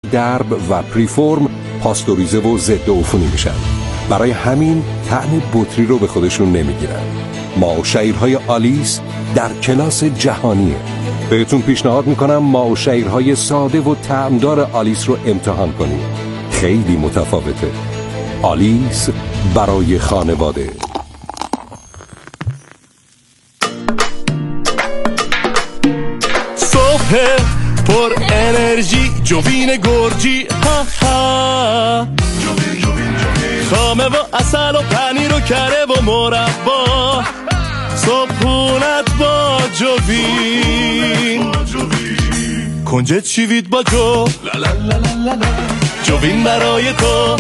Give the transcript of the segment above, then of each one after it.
درب و پریفرم پاستوریزه و ضد عفونی میشن. برای همین طعم بطری رو به خودشون نمیگیرن. ماء و شعیرهای آلیس در کلاس جهانیه. بهتون پیشنهاد میکنم ماء و شعیرهای ساده و طعمدار آلیس رو امتحان کنید. خیلی متفاوته. آلیس برای خانواده. صبح پر انرژی جوین گرجی ها ها، خامه و عسل و پنیر و کره و مربا، صبحونت با جوین، کنجد شیوید با جو، جوین برای تو،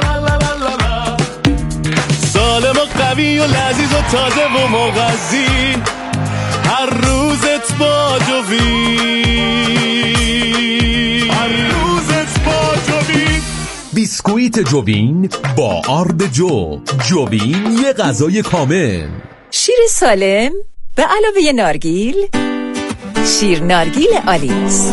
سالم و قوی و لذیذ و تازه و مغذی، هر روزت با جوین، هر روزت با جوین. بیسکویت جوین با آرد جو. جوین یه غذای کامل. شیر سالم به علاوه نارگیل، شیر نارگیل آلیس،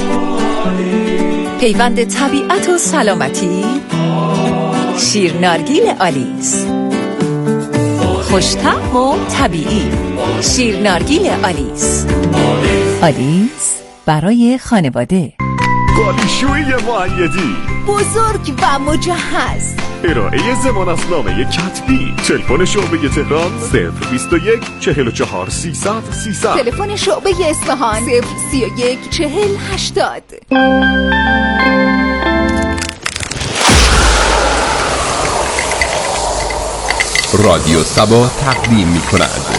پیوند طبیعت و سلامتی، شیر نارگیل آلیس، خوش‌طعم و طبیعی، شیر نارگیل آلیس. آلیس برای خانواده. قالیشویی مؤیدی بزرگ و مجهز. ارائه ضمانتنامه کتبی. تلفن شعبه تهران 021 44 300 300. تلفن شعبه اصفهان 031 40 80. رادیو سبا تقدیم می‌کند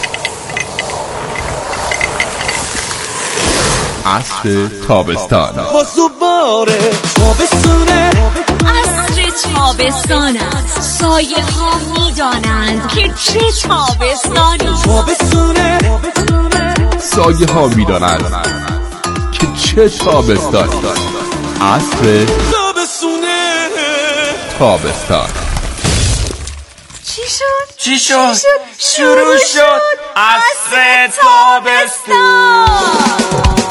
عصر تابستان. باره تابستونه، عصر تابستان است. سایه ها میدانند که چه تابستانی. تابستونه، سایه ها میدانند که چه تابستانی. عصر تابستونه، تابستان. چی شد؟ شروع شد عصر تابستان.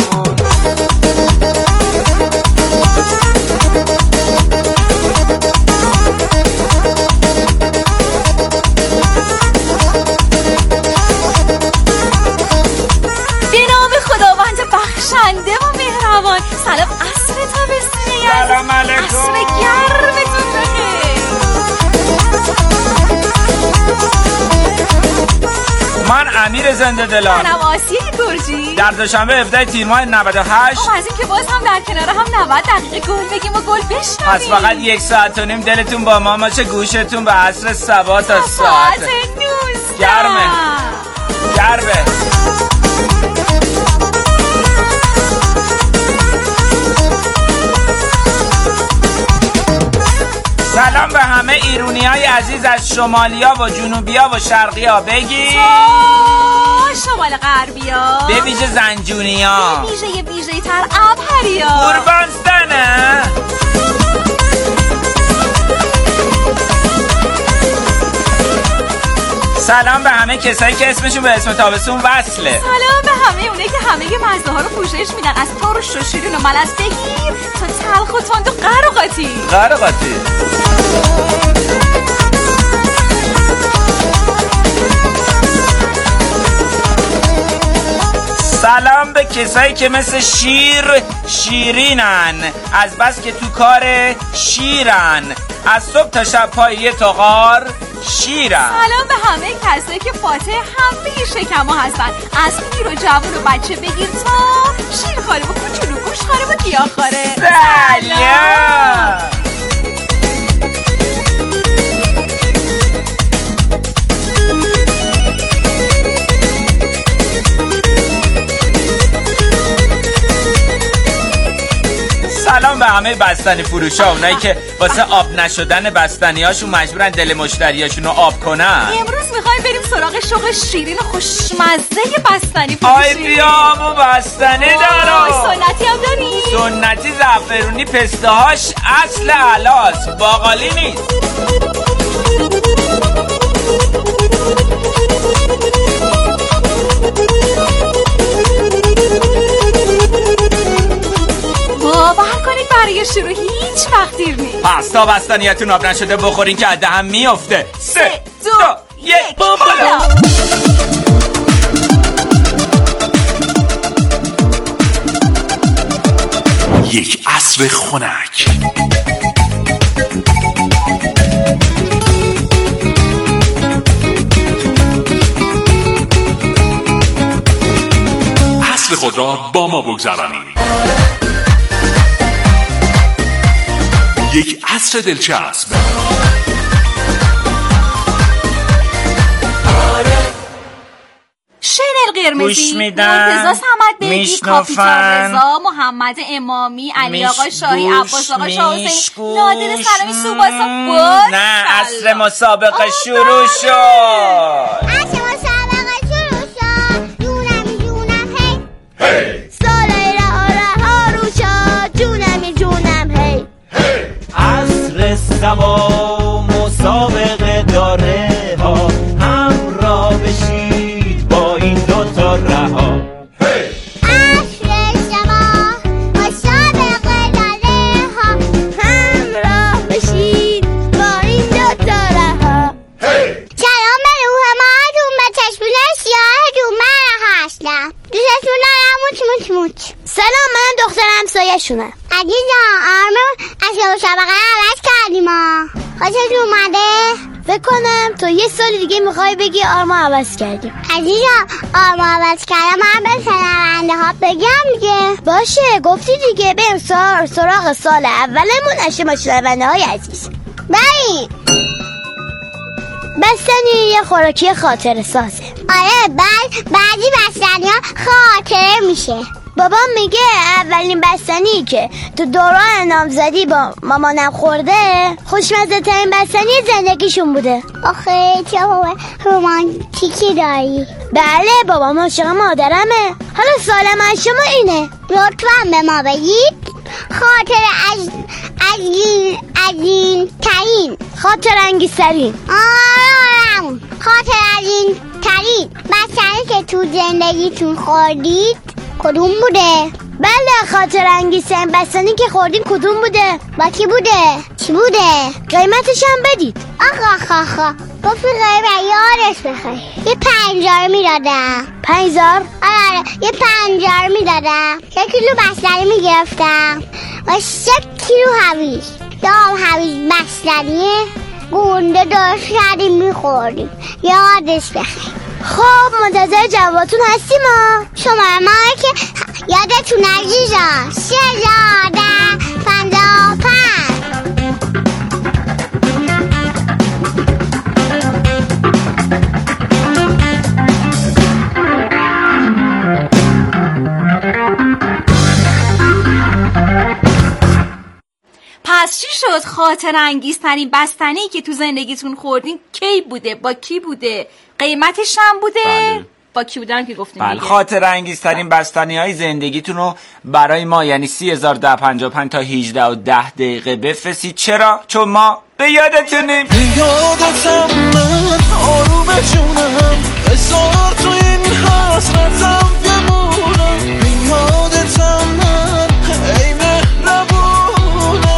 بخشنده و مهربان. سلام عصر تابستونی. سلام علیکم. عصر گرمتون بخیر. من امیر زنده دلان. منم آسیه گرجی. در دوشنبه 17 تیر ماه 98 از این که باز هم در کنار هم 90 دقیقه گل بگیم و گل بشنویم. پس فقط 1 ساعت و نیم دلتون با ما باشه، گوشتون به عصر صبا تا ساعت 19 گرمه. سلام به همه ایرونیای عزیز از شمالیا و جنوبیا و شرقیا بگی شمال غربیا، به ویژه زنجونیا، به ویژه تر ابهریا، قربان سنه. سلام به همه کسایی که اسمشون به اسم تابستون وصله. سلام به همه اونایی که همه مزه ها رو پوشش میدن، از ترش و شیرین و ملس بگیر تا تلخ و تند و قراقاتی. سلام به کسایی که مثل شیرینن، از بس که تو کار شیرن، از صبح تا شب پای تا غار شیرن. سلام به همه کسایی که فاتح همه شکم‌ها هستن، از پیر و جوون و بچه بگیر تا شیر خاره و کوچولو گوش خاره و گیاه خاره. سلام. سلام به همه بستنی فروشا، اونایی که واسه آب نشدن بستنیاشون مجبورن دل مشتریاشون رو آب کنن. امروز میخوایم بریم سراغ شغل شیرین و خوشمزه بستنی فروشی. آی بیا و بستنی دارم. سنتی هم داری؟ سنتی زعفرونی پسته هاش اصل علاس، باقالی نیست. باور کنید برای شروع هیچ هیچ وقت دیر نیست. پس تا بستنیتون آب نشده بخورین که عده هم میفته. 3 2 1 بالا. یک عصر خنک. عصر خود را با ما بگذرانید. یک عصر دلچسب. شنل قرمزی، مرتضی صمد بیگی، کاپیتان رضا، محمد امامی، علی آقا شاهی، عباس آقا شاه حسینی، نادر سلامی، سوباسا. نه عصر مسابقه شروع شد. عصر مسابقه شروع شد. جونم هی ساله رها رو شد. جونم هی عصر سما مسابقه داره ها، همراه بشید با این دوتا رها. عصر شما مسابقه داره ها، همراه بشید با این دوتا رها. سلام به روح ماهتون، به چشمون سیاهتون. من هستم دوستتون دارم. موچ. سلام، من دختر همسایه شونم. عزیزم آرمه اصلا مسابقه عوض کردیم ها. خوشت اومده؟ فکر کنم تو یه سال دیگه میخوای بگی آرما عوض کردیم. عزیزم آرما عوض کردم، من به شنونده ها بگم دیگه. باشه گفتی دیگه. بریم سراغ سال اولمون اشما شنونده های عزیز. بریم. بستنی یه خوراکی خاطره سازه. آره بعضی بستنی ها خاطره میشه. بابام میگه اولین بستنی که تو دوران نامزدی با مامانم خورده خوشمزه ترین بستنی زندگیشون بوده. آخه چه رومانتیکی داری. بله بابام عاشق مادرمه. حالا سوال من شما اینه، لطفا به ما بگید خاطر خاطر انگیزترین بستنی که تو زندگیتون خوردید کدوم بوده؟ بله خاطر انگیزترین بستنی که خوردین کدوم بوده؟ با کی بوده؟ چی بوده؟ قیمتش هم بدید. آخا گفتی قیمت یادش بخیر. یه 50 میدادم. 50؟ آره یه 50 میدادم. 1 کیلو بستنی میگرفتم و 3 کیلو هویج. هویج بستنیه گونده درست کردیم میخوردیم. یادش بخیر. خب منتظر جوابتون هستیم ها. شما ما که یادتون عزیزان 1355. پس چی شد؟ خاطر انگیزترین بستنی که تو زندگیتون خوردین کی بوده؟ با کی بوده؟ قیمتش هم بوده؟ بله. با کی بودن که گفتیم؟ بله خاطر انگیزترین بستنی های زندگیتون رو برای ما یعنی 30,1055 تا 18:10 بفرستید. چرا؟ چون ما به یادتونیم. یادتم من آروم جونم، بذار تو این حسرتم بمونم. یادتم من ای مهربونم،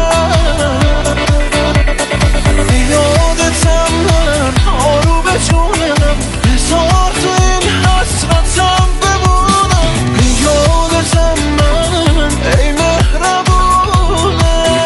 یادتم من آروم جونم، بذار تو این حسرتم بمونم. یادتم من ای مهربونم.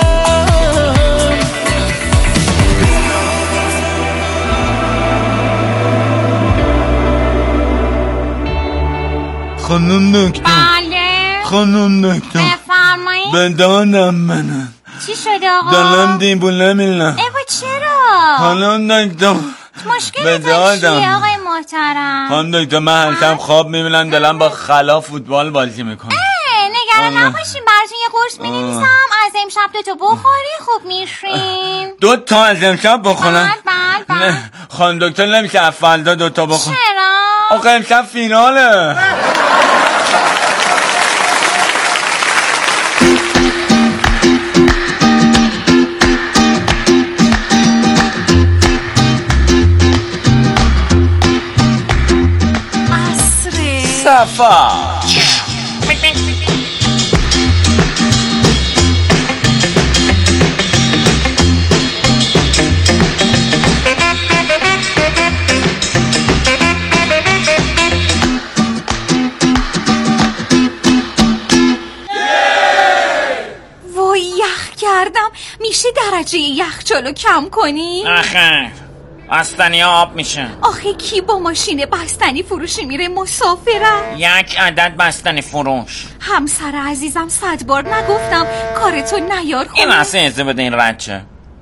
خانم دکتر. بله خانم دکتر بفرمایید. بدانم منم. چی شده آقا؟ دلم دیبونه میلم. ایوا چرا؟ خانم دکتر مشکلتون چیه آقای محترم؟ خانم دکتر من هستم خواب میبینم دلم با خلا فوتبال بازی میکنه. نگران نباشین براتون یه قرص مینویسم از امشب 2 بخوری خوب میشین. 2 از امشب بخورم؟ بله. خانم دکتر نمیشه افالدا 2 بخورم؟ چرا؟ آقا امشب فیناله. صفا یخ کردم. میشه درجه یخچالو کم کنی؟ آخه بستنی ها آب میشه. آخه کی با ماشین بستنی فروشی میره مسافرت؟ 1 عدد بستنی فروش. همسر عزیزم 100 بار نگفتم کارتو نیار خونه؟ این اصلا ازده بده این رچه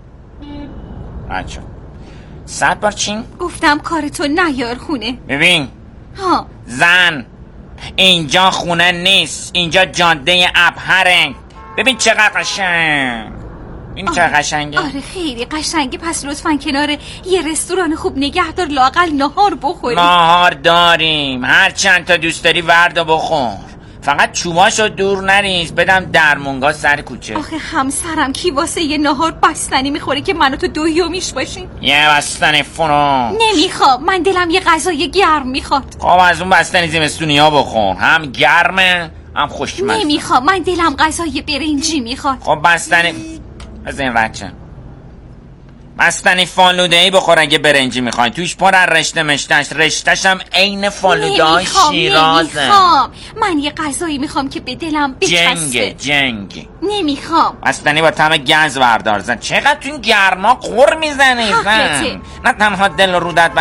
100 بار چی؟ گفتم کارتو نیار خونه. ببین ها زن، اینجا خونه نیست، اینجا جاده ابهره. ببین چقدر قشنگ. این چقدر قشنگه. آره خیلی قشنگه. پس لطفاً کنار یه رستوران خوب نگهدار، لااقل نهار بخوریم. نهار داریم، هر چند تا دوست داری وردا بخور، فقط چوباشو دور نریز بدم درمونگا سر کوچه. آخه همسرم کی واسه یه نهار بستنی میخوره که منو تو دویومیش باشیم؟ یه بستنی فروش نمیخوام، من دلم یه غذای گرم میخواد. خب از اون بستنی زمستونی ها بخور، هم گرمه هم خوشمزه. نمیخوام، من دلم غذای برنجی میخواد. خب بستنی از این رچه بستنی فالوده‌ای بخور اگه برنجی میخوای، توش پر از رشته مشتش، رشتش هم عین فالوده‌های شیرازه. نمیخوام، من یه غذایی میخوام که به دلم بچسبه. جنگ نمیخوام. بستنی با طعم گز بردار. زن چقدر تو این گرما قر میزنی زن. نه تنها دل و رودت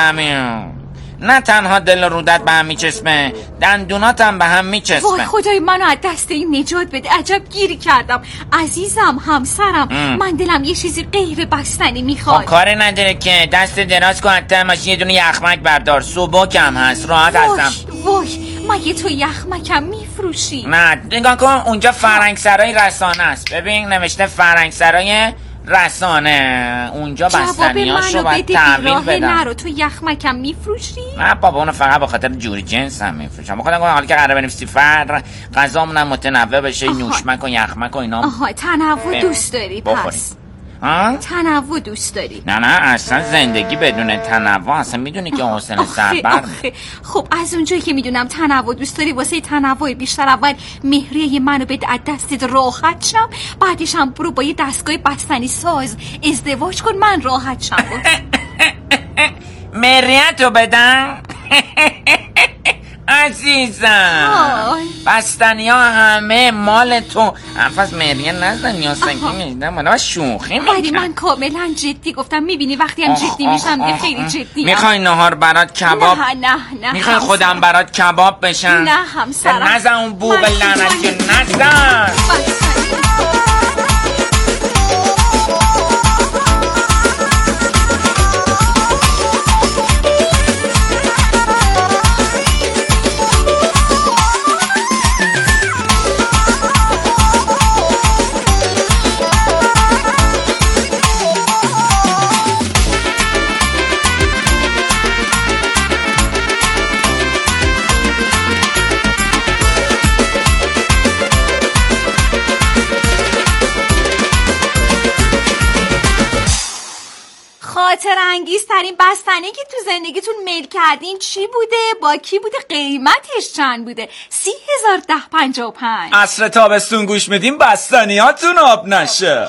به هم میچسبه، دندونات هم به هم میچسبه. وای خدای منو از دست این نجات بده، عجب گیری کردم. عزیزم همسرم من دلم یه چیزی غیر بستنی میخواد. کاری نداره که دست دراز کن، حتی ماشین یه دونه یخمک بردار، صبح هم هست، راحت هستم. وای مگه تو یخمکم میفروشی؟ نه نگاه کن اونجا فرنگسرای رسانه است. ببین نوشته فرنگسرای رسانه، اونجا بستنیاشو باید تحویل بدم. نرو تو یخمکم میفروشی؟ نه بابا اونو فقط به خاطر جوری جنس هم میفروشم. بخاطر حالا که قراره بنویسی فر غذامونم متنوع بشه، نوشمک و یخمک و اینا. آها تنوع دوست داری پس؟ تنوع دوست داری؟ نه اصلا زندگی بدون تنوع اصلا میدونی که حسن سربر. خب از اونجایی که میدونم تنوع دوست داری، واسه تنوع بیشتر اول مهریه منو بده از دستت راحت شم، بعدش هم برو با یه دستگاه بستنی ساز ازدواج کن من راحت شم. مهریتو بدم؟ عزیزم بستنی ها همه مال تو. حرف مهریه نزن یا سنگی میدم، من شوخی میکنم. ولی من کاملا جدی گفتم، میبینی وقتی هم جدی میشم که خیلی جدی. میخوای نهار برات کباب؟ نه میخوای خودم برات کباب بشم؟ نه همسرم نزن اون بوق لعنتی نزن. خاطر انگیزترین بستنی که تو زندگیتون میل کردین چی بوده؟ با کی بوده؟ قیمتش چند بوده؟ 30,1055. عصر تابستون گوش میدیم بستنیاتون آب نشه.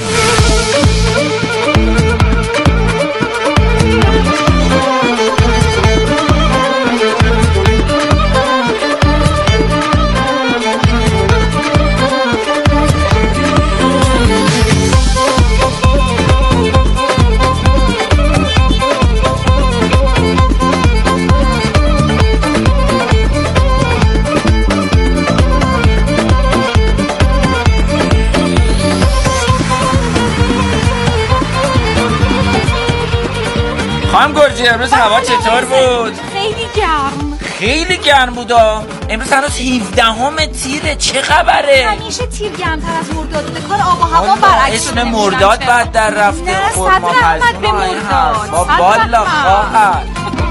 خانم گرجی امروز هوا چطور بود؟ خیلی گرم بود. امروز هنوز 17 تیره، چه خبره؟ همیشه تیر گرمتر از مرداد بوده. کار آب و هوا برعکس اسم مرداد بعد در رفته. نه صدر احمد به مرداد. با بالا خواهر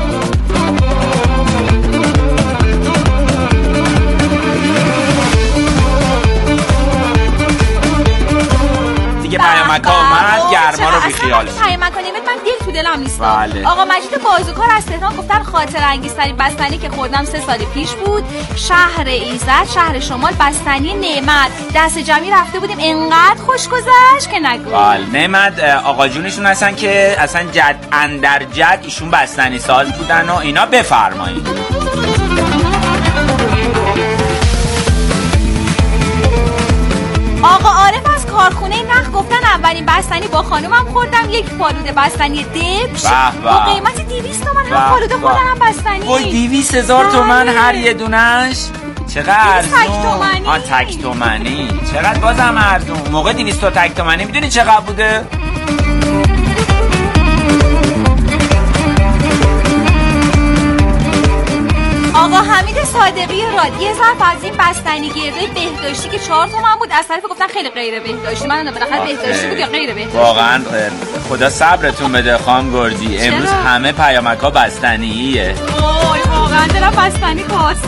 دیگه پیامک آمد، گرما رو بیخیال. پیامک ها نمید من دل تو دلم نیست. بله. آقا مجید بازوکار از تهران گفتن خاطر انگیزترین بستنی که خوردم 3 سال پیش بود. شهر ایزد، شهر شمال، بستنی نعمت. دست جمعی رفته بودیم، انقدر خوش گذشت که نگو. بله نعمت آقا جونشون هستن که اصلا جد اندر جد ایشون بستنی ساز بودن و اینا. بفرمایید. آقا عارف از کارخونه نخ گفتن اولین بستنی با خانومم خوردم، یک فالوده بستنی دبش با قیمت 200 تومن، هم فالوده خوردن هم بستنی. وای 200,000 تومن هر یه دونش؟ چقدر ارزون. تک تومنی چقدر بازم ارزون. موقع 200 تا تک تومنی میدونی چقدر بوده؟ آقا حمید صادقی راد یه ظرف از این بستنی گرده بهداشتی که 4 تومن بود، از طرف گفتن خیلی غیر بهداشتی. من بالاخره بهداشتی بود یا غیر بهداشتی؟ واقعا خدا صبرتون بده خانم گرجی. امروز همه پیامک‌ها بستنیه. وای واقعا دلم بستنی خواست.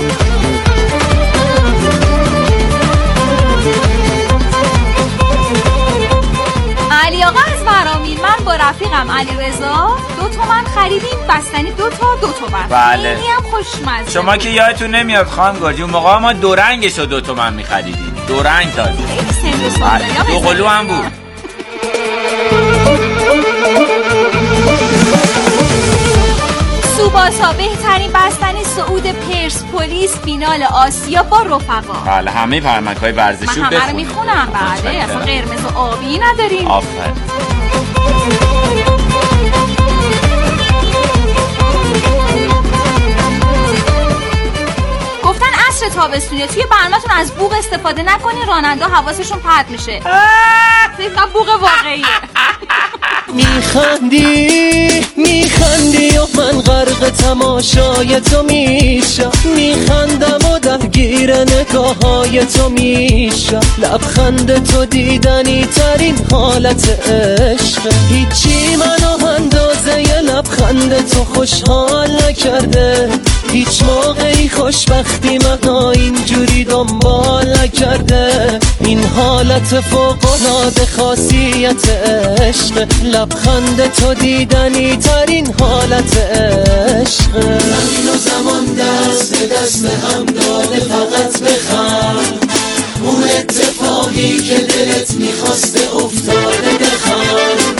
علی آقا از ورامین، من با رفیقم علی رضا 2 تومن خریدیم بستنی 2 تومن. بله. خیلی هم خوشمزه. شما که یادتون نمیاد خانم گرجی اون موقع ما دو رنگشو 2 تومن می‌خریدیم. دو رنگ تازه. دو قلو هم بود. سوباسا بهترین بستنی صعود پرسپولیس فینال آسیا با رفقا. بله همه پیامک‌های ورزشی رو بخونید. من همه رو میخونم. بله اصلا قرمز و آبی نداریم. آفرین. گفتن عصر تابستونیه توی برنامه‌تون از بوق استفاده نکنین، راننده حواسشون پرت میشه. فکر بوق واقعیه. میخندی و من غرق تماشای تو میشم، میخندم و درگیر نگاههای تو میشم، لبخند تو دیدنی ترین حالت عشق، هیچی منو اندازه ی لبخند تو خوشحال نکرده، هیچ موقعی خوشبختی منو اینجوری دنبال نکرده، این حالت فوق‌العاده خاصیت عشق، لبخند تو دیدنی ترین حالت عشق، زمین و زمان دست به دست هم داده فقط بخند، اون اتفاقی که دلت میخواسته افتاده بخند.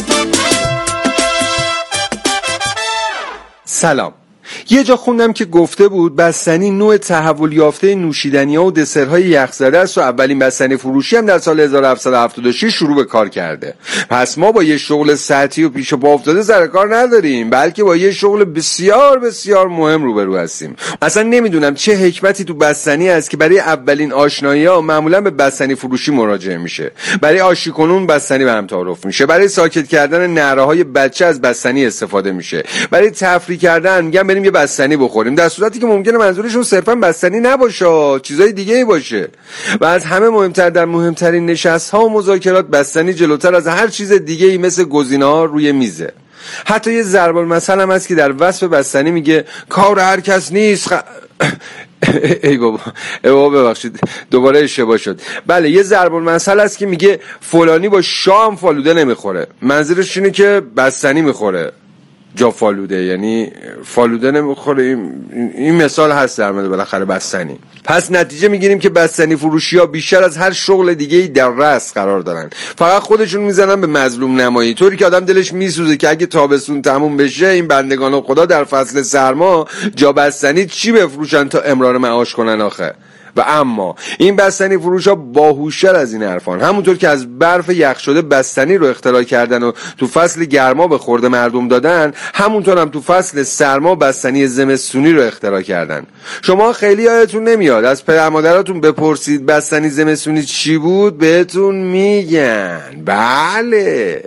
سلام. یه جا خوندم که گفته بود بستنی نوع تحول یافته نوشیدنی‌ها و دسرهای یخزده است و اولین بستنی فروشی هم در سال 1776 شروع به کار کرده. پس ما با یه شغل سطحی و پیش پا افتاده سر کار نداریم، بلکه با یه شغل بسیار بسیار مهم روبرو هستیم. اصلا نمیدونم چه حکمتی تو بستنی است که برای اولین آشنایی‌ها معمولا به بستنی فروشی مراجعه میشه. برای آشتی کنون بستنی به هم تعارف میشه. برای ساکت کردن نعره‌های بچه از بستنی استفاده میشه. برای تفریح کردن میگن بریم یه بستنی بخوریم، در صورتی که ممکنه منظورشون صرفا بستنی نباشه، چیزای دیگه‌ای باشه. و از همه مهمتر در مهمترین نشست‌ها و مذاکرات بستنی جلوتر از هر چیز دیگه‌ای مثل گزینه‌ها روی میزه. حتی یه ضرب المثل هم هست که در وصف بستنی میگه کار هر کس نیست ای بابا ببخشید دوباره اشتباه شد. بله یه ضرب المثل هست که میگه فلانی با شام فالوده نمیخوره، منظورش اینه که بستنی میخوره جا فالوده، یعنی فالوده نمیخوره. این مثال هست در مورد بالاخره بستنی. پس نتیجه میگیریم که بستنی فروشی ها بیشتر از هر شغل دیگه‌ای در رأس قرار دارن، فقط خودشون میزنن به مظلوم نمایی، طوری که آدم دلش میسوزه که اگه تابستون تموم بشه این بندگان خدا در فصل سرما جا بستنی چی بفروشن تا امرار معاش کنن آخه. و اما این بستنی فروش ها باهوشتر از این حرفان، همونطور که از برف یخ شده بستنی رو اختراع کردن و تو فصل گرما به خورد مردم دادن، همونطور هم تو فصل سرما بستنی زمستونی رو اختراع کردن. شما خیلی یادتون نمیاد، از پدر مادراتون بپرسید بستنی زمستونی چی بود بهتون میگن. بله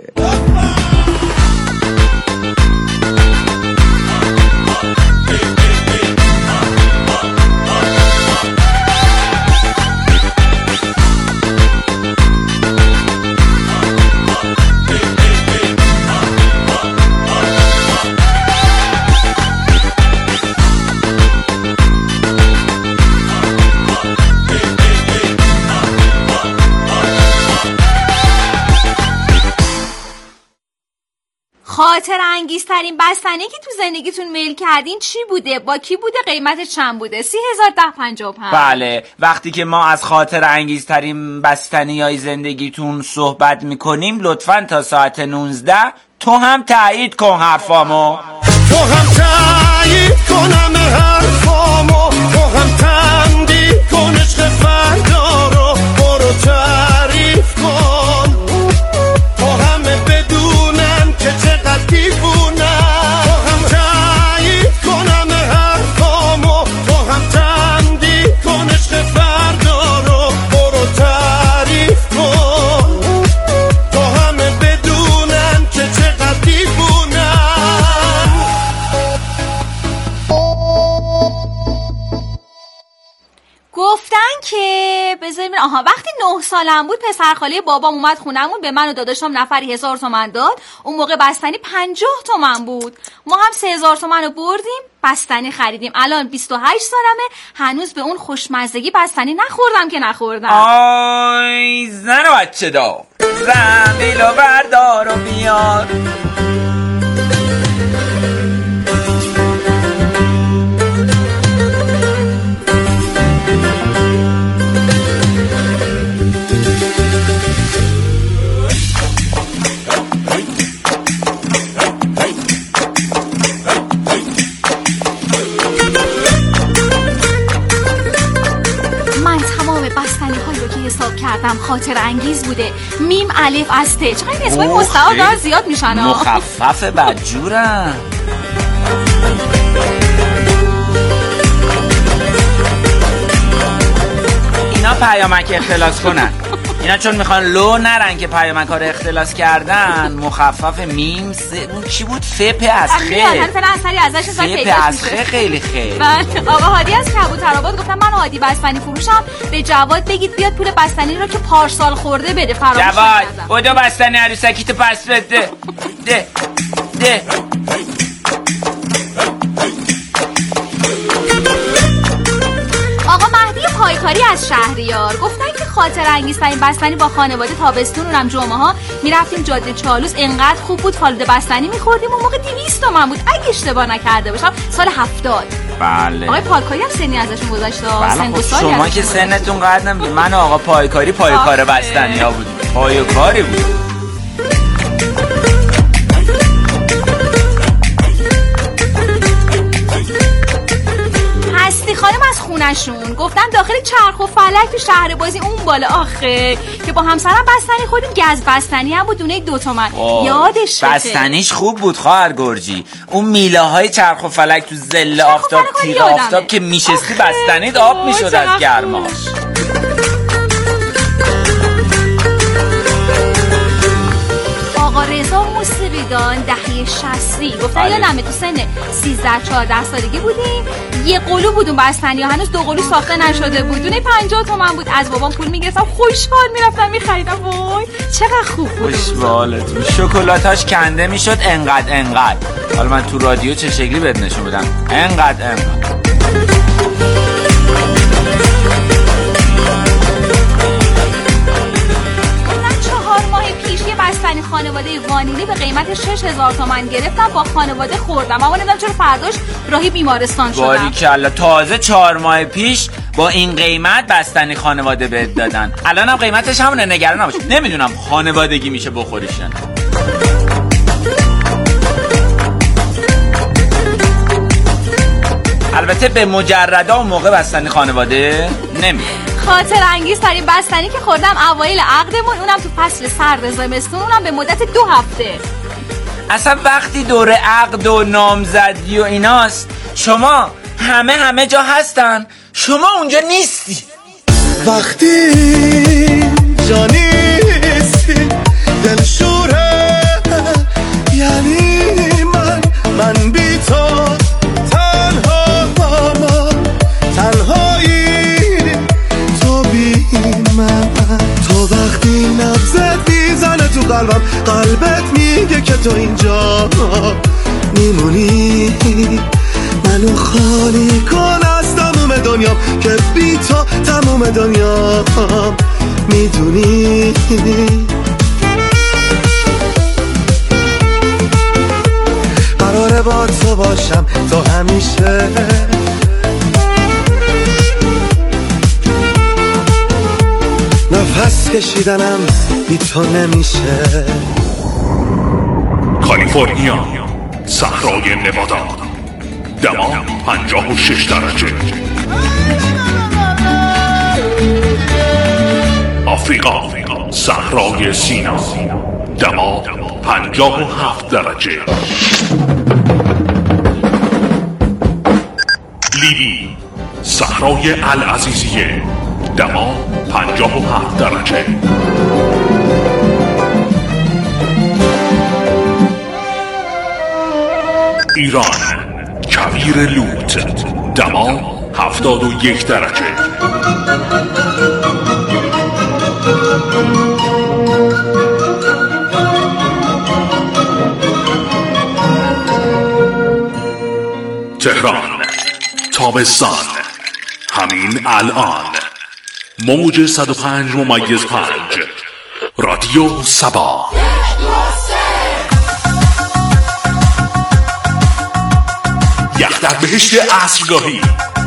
خاطر انگیزترین بستنی که تو زندگیتون میل کردین چی بوده؟ با کی بوده؟ قیمتش چند بوده؟ 30,1055. بله وقتی که ما از خاطر انگیزترین بستنی‌های زندگیتون صحبت میکنیم لطفاً تا ساعت 19 تو هم تایید کن حرفامو، تو هم تایید کنم حرفامو، تو هم تمدید کن عشق فردا رو، برو تعریف کن سالم بود پسر خاله بابام اومد خونمون، به من و داداشم نفری 1000 تومن داد. اون موقع بستنی 50 تومن بود. ما هم 3000 تومن رو بردیم بستنی خریدیم. الان 28 سالمه، هنوز به اون خوشمزگی بستنی نخوردم که نخوردم. آی زن و بچه دار، زنبیل و بردار و بیار. کردم خاطر انگیز بوده. میم الف از ت. چقدر این اسمای مستعار دار زیاد میشن. مخفف بدجورن. اینا پیامک اختلاس کنن. اینا چون میخوان لو نرن که پیامک‌ها رو اختلاس کردن. مخفف میم اون چی بود؟ فپ از خیر. فپ از خیر خیلی خیر. آقا هادی از کبوترآباد گفتم من هادی بستنی فروشم، به جواد بگید بیاد پول بستنی رو که پارسال خورده بده. جواد بودو بستنی عروسکیتو پس بده. ده آقا مهدی پایکاری از شهریار گفتن که خاطر انگیزترین بستنی با خانواده تابستون اونم جمعه ها میرفتیم جاده چالوس، انقدر خوب بود فالوده بستنی میخوردیم. اون موقع 200 تومن بود اگه اشتباه نکرده باشم، سال 70. بله آقای پایکاری هم سنی ازشون گذاشته. سن و سالی شما که سنتون قد نمیدونم. من آقا پایکاری پایکار بستنی ها بودیم. پایکاری بود. خانم از خونشون گفتن داخل چرخ و فلک تو شهر بازی اون بالا آخه که با همسرم بستنی خودیم. گز بستنی هم بود دونه 2 تومن. یادش بستنیش خوب بود خواهر گرجی. اون میله های چرخ و فلک تو ظل آفتاب، تیغ آفتاب که میشستی بستنیت آب میشد از گرماش. آقا رضا موسیقیدان دهه 60 گفتن یادمه تو سن 13-14 سالگی بودیم، یه قلو بودون بستنی ها، هنوز 2 قلو ساخته نشده بود، دونه 50 تومن بود. از بابام پول میگرفتم، خوشحال میرفتم میخریدم. وای چقدر خوب بود. خوشحالتون. شکلاتاش کنده میشد انقدر. حالا من تو رادیو چه شکلی بهت نشون بدم. انقدر. بستنی خانواده وانیلی به قیمت 6000 تومن گرفتم، با خانواده خوردم. اما نمیدونم چرا فرداش راهی بیمارستان شدم. باریکلا. تازه 4 ماه پیش با این قیمت بستنی خانواده بهت دادن. الانم قیمتش همونه. نگران نباش. نمیدونم خانوادگی میشه بخوریشن. البته به مجردا اون موقع بستنی خانواده نمی. خاطر انگیزترین بستنی که خوردم اوایل عقدمون، اونم تو فصل سرد زمستون، اونم به مدت 2 هفته. اصلا وقتی دور عقد و نامزدی و ایناست شما همه جا هستن، شما اونجا نیستی. وقتی جا نیستی دلشوره، یعنی من بی تو تنهایی، تو بی من. تو وقتی نبضت میزنه تو قلبم، قلبت میگه که تو اینجا میمونی. منو خالی کن از تموم دنیا، که بی تو تموم دنیا میدونی. قراره با تو باشم تو همیشه، نفس کشیدنم بی تو نمیشه. کالیفرنیا، صحرای نوادا، دما 56 درجه. آفریقا، صحرای سینا، دما 57 درجه. لیبی، صحرای العزیزیه، دما 57 درجه. ایران، کویر لوت، دما 71 درجه. تهران تابستان همین الان موج 105.5 رادیو سبا. یک در بهشت عصرگاهی.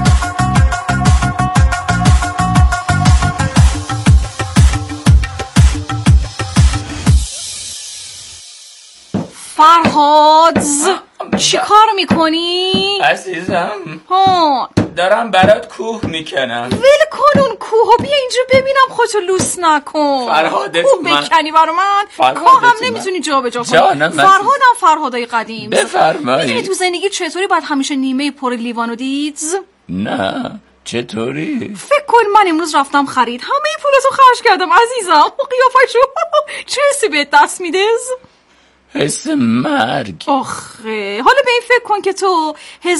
فرهاد چی کار میکنی؟ عزیزم ها دارم برات کوه میکنم. ول کن اون کوه، بیا اینجا ببینم، خودتو لوس نکن. فرهادت کوه بکنی برا من؟ کوه هم نمیتونی جا به جا کنی. فرهادم فرهادای قدیم. بفرمایی. میدونی تو زندگی چطوری باید همیشه نیمه پر لیوانو دید؟ نه چطوری؟ فکر کن من امروز رفتم خرید، همه پولتو خرج کردم عزیزم. قیافشو چه حسی بهت دست میده؟ حس مرگ. آخه حالا به این فکر کن که تو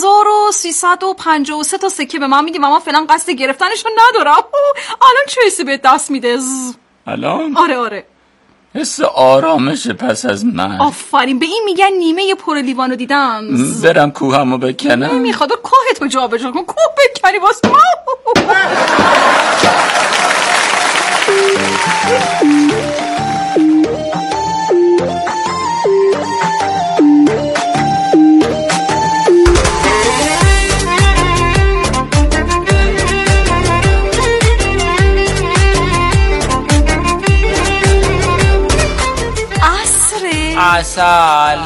1353 تا سکه به من میدی و من فعلا قصد گرفتنشو ندارم. الان چه حسی بهت دست میده؟ الان؟ آره حس آرامش پس از مرگ. آفرین، به این میگن نیمه پر لیوانو دیدم. برم کوهمو بکنم. میخواد کوهتو جا به جا کن، کوه بکنی واسه من. عسل.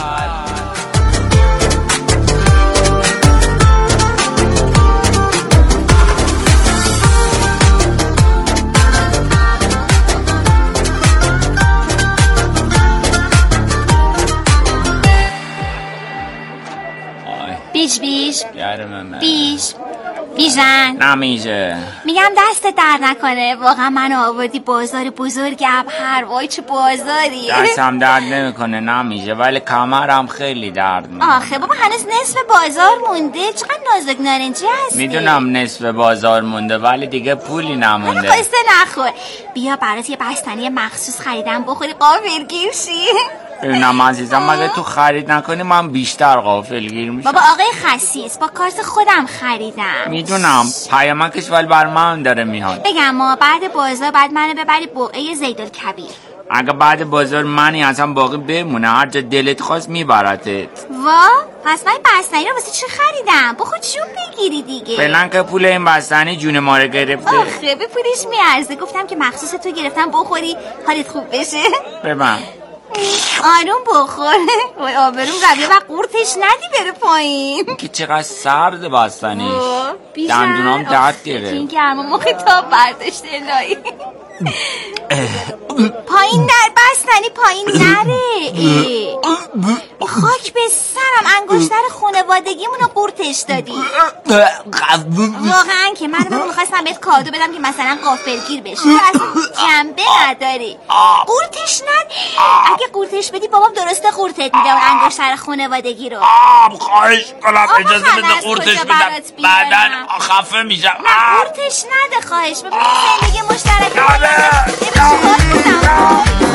بیش بیش گرمه بیژن نمیشه. میگم دست درد نکنه، واقعا منو آوردی بازار بزرگ ابهر. وای چه بازاری. دستم درد نمیکنه نمیشه، ولی کمرم خیلی درد میکنه. آخه بابا هنوز نصف بازار مونده، چقدر نازک نارنجی هستی. میدونم نصف بازار مونده ولی دیگه پولی نمونده. قصه نخور، بیا برات یه بستنی مخصوص خریدم بخوری غافلگیر شی. ببینم عزیزم مگه تو خرید نکنی من بیشتر غافلگیر میشم. بابا آقای خسیس با کارت خودم خریدم. میدونم پیامکش ولی بر من داره میاد. بگم ما بعد بازار بعد منو ببری بقعه زیدالکبیر. اگه بعد بازار منی اصلا باقی بمونه، هر جا دلت خواست میبرتت. وا پس من بستنی رو واسه چی خریدم؟ بخود جون بگیری دیگه. فعلا که پول این بستنی جون ما رو گرفته. آخه به پولش میارزه، گفتم که مخصوص تو گرفتم بخوری حالت خوب بشه. ببن آروم بخور. وای آبروم رویه و قورتش ندی بره پایین. که چقدر سرد بستنیش، دندونام درد گرفت. این گرما مخی تا برداشته الهی. پایین در بستنی پایین نره. خاک به سرم، انگشتر خانوادگیمونو قورتش دادی. واقعا که من میخواستم بهت کادو بدم که مثلا غافلگیر بشی، تو اصلا جنبه نداری. قورتش ند. اگه قورتش بدی بابام درسته قورتت میده اون انگشتر خانوادگی رو. خواهش کنم اجازه بده قورتش بدم، بعدن خفه میشم. قورتش نده خواهش. ببین زندگی مشترک